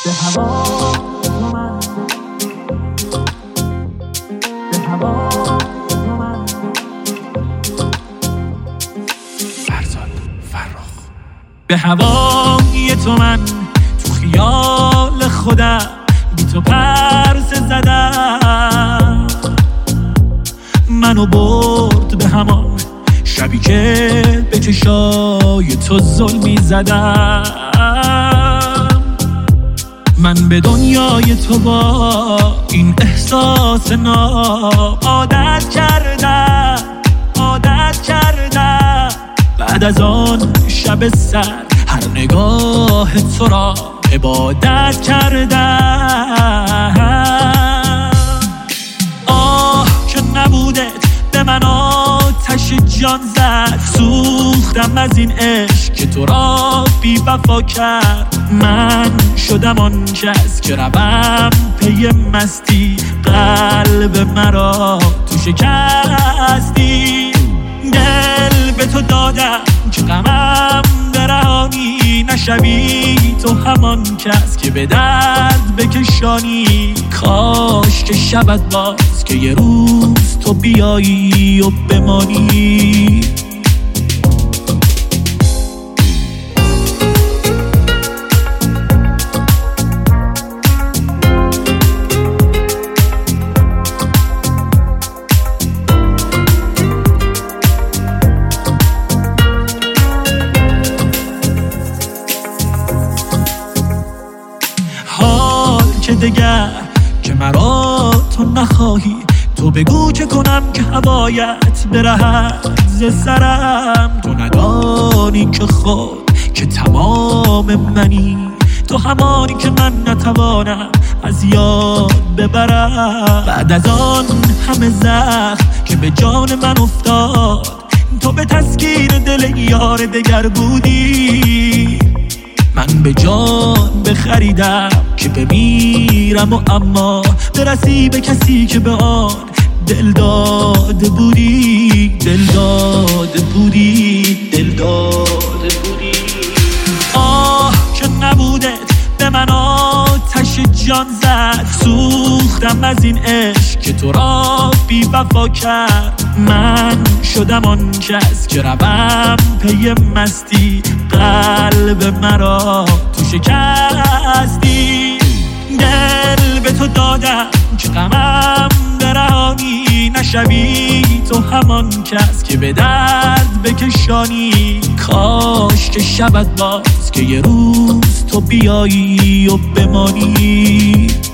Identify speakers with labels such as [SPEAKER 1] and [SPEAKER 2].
[SPEAKER 1] به هوا تو من، به هوا تو من. فرزاد فرخ. به هوای تو من تو خیال خودم بی تو پرسه زدم، منو برد به همان شبی که به چشای تو ظلمی زدم. من به دنیای تو با این احساس ناب عادت کردم، عادت کردم. بعد از آن شب سر هر نگاه تو را عبادت کردم. آه که نبودت به من آتش جان زد، سوختم از این عشق که تو را بی وفا کرد. من شدم آن کس که روم پی مستی، قلب مرا تو شکستی. دل به تو دادم که غمم برهانی، نشوی تو همان کس که به درد بکشانی. کاش که شبت باز که یه روز تو بیایی و بمانی. که دگر که مرا تو نخواهی، تو بگو که کنم که هوایت برهد ز سرم. تو ندانی که خود که تمام منی، تو همانی که من نتوانم از یاد ببرم. بعد از آن همه زخم که به جان من افتاد، تو به تسکین دل یار دگر بودی. من به جان بخریدم که بمیرم و اما برسی به کسی که به آن دل داده بودی، دل داده بودی، دل داده بودی. آه که نبودت به من آتش جان زد، سوختم از این عشق که تو را بی وفا کرد. من شدم آن کس که روم پی مستی، قلب مرا تو شکستی. دل به تو دادم که غمم برهانی، نشوی تو همان کس که به درد بکشانی. کاش که شبت باز که یه روز تو بیایی و بمانی.